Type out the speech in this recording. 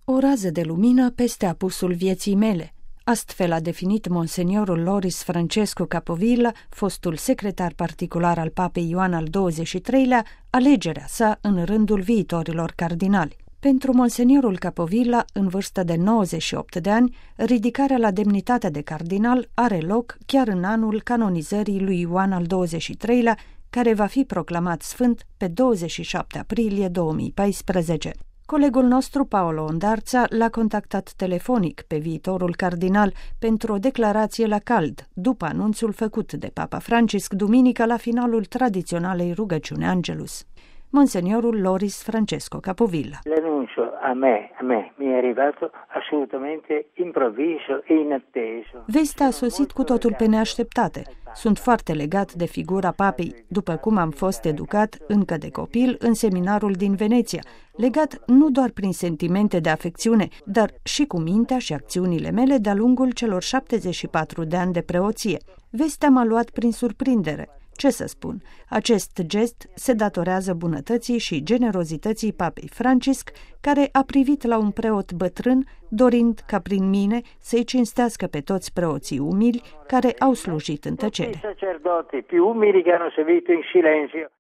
O rază de lumină peste apusul vieții mele. Astfel a definit monseniorul Loris Francesco Capovilla, fostul secretar particular al papei Ioan al XXIII-lea, alegerea sa în rândul viitorilor cardinali. Pentru monseniorul Capovilla, în vârstă de 98 de ani, ridicarea la demnitatea de cardinal are loc chiar în anul canonizării lui Ioan al XXIII-lea, care va fi proclamat sfânt pe 27 aprilie 2014. Colegul nostru, Paolo Ondarța, l-a contactat telefonic pe viitorul cardinal pentru o declarație la cald, după anunțul făcut de Papa Francisc duminică la finalul tradiționalei rugăciuni Angelus. Monseniorul Loris Francesco Capovilla. L'annuncio a me mi è arrivato assolutamente improvviso e inatteso. Vestea a sosit cu totul pe neașteptate. Sunt foarte legat de figura papei, după cum am fost educat încă de copil în seminarul din Veneția, legat nu doar prin sentimente de afecțiune, dar și cu mintea și acțiunile mele de-a lungul celor 74 de ani de preoție. Vestea m-a luat prin surprindere. Ce să spun, acest gest se datorează bunătății și generozității papei Francisc, care a privit la un preot bătrân, dorind ca prin mine să-i cinstească pe toți preoții umili care au slujit în tăcere. I sacerdoti più umili che hanno servito in silenzio.